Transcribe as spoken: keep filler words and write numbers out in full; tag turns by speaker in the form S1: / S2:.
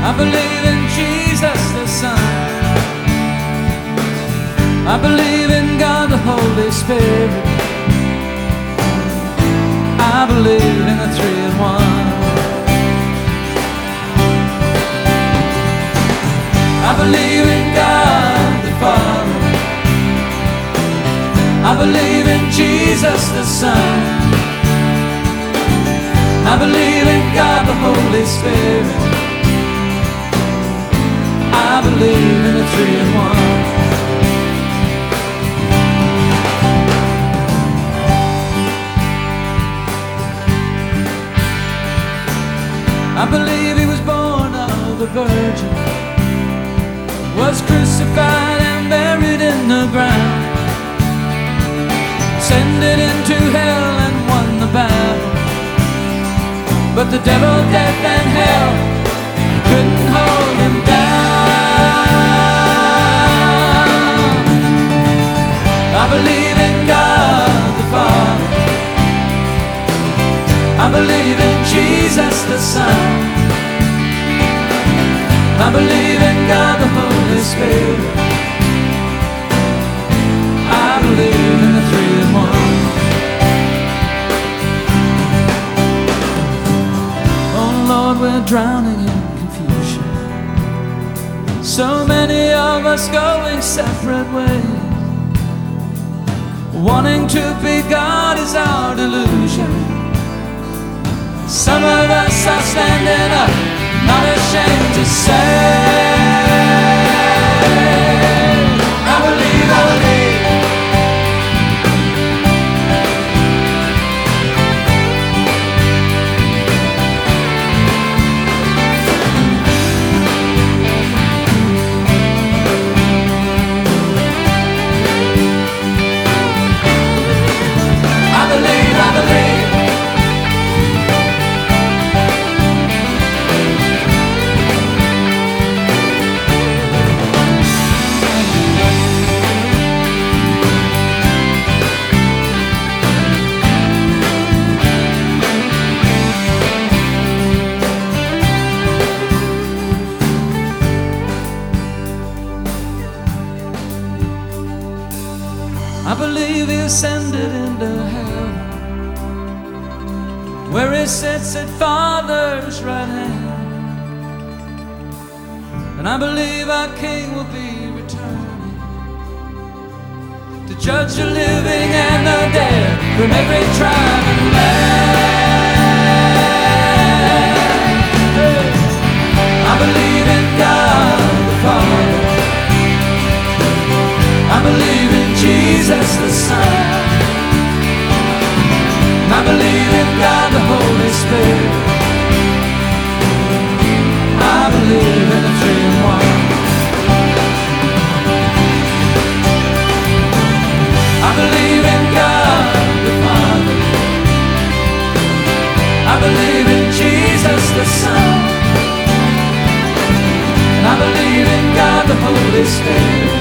S1: I believe in Jesus the Son. I believe in God the Holy Spirit. I believe in the three in one. I believe in God the Father. I believe in Jesus the Son. I believe in God the Holy Spirit. I believe in the three in one. I believe he was born of a virgin, was crucified and buried in the ground, ascended into hell and won the battle. But the devil, death and hell couldn't hold him down. I believe in God the Father. I believe in Jesus the Son. I believe in God the Holy Spirit. I believe in the three in one. Oh Lord, we're drowning in confusion. So many of us going separate ways. Wanting to be God is our delusion. Some of us are standing up, not ashamed to say, I believe, I believe. I believe, I believe. I believe he ascended into heaven, where he sits at Father's right hand. And I believe our King will be returning to judge the living and the dead from every tribe and land. I believe in God the Father. I believe in Jesus the Son. I believe in God the Holy Spirit. I believe in the three in one. I believe in God the Father. I believe in Jesus the Son. And I believe in God the Holy Spirit.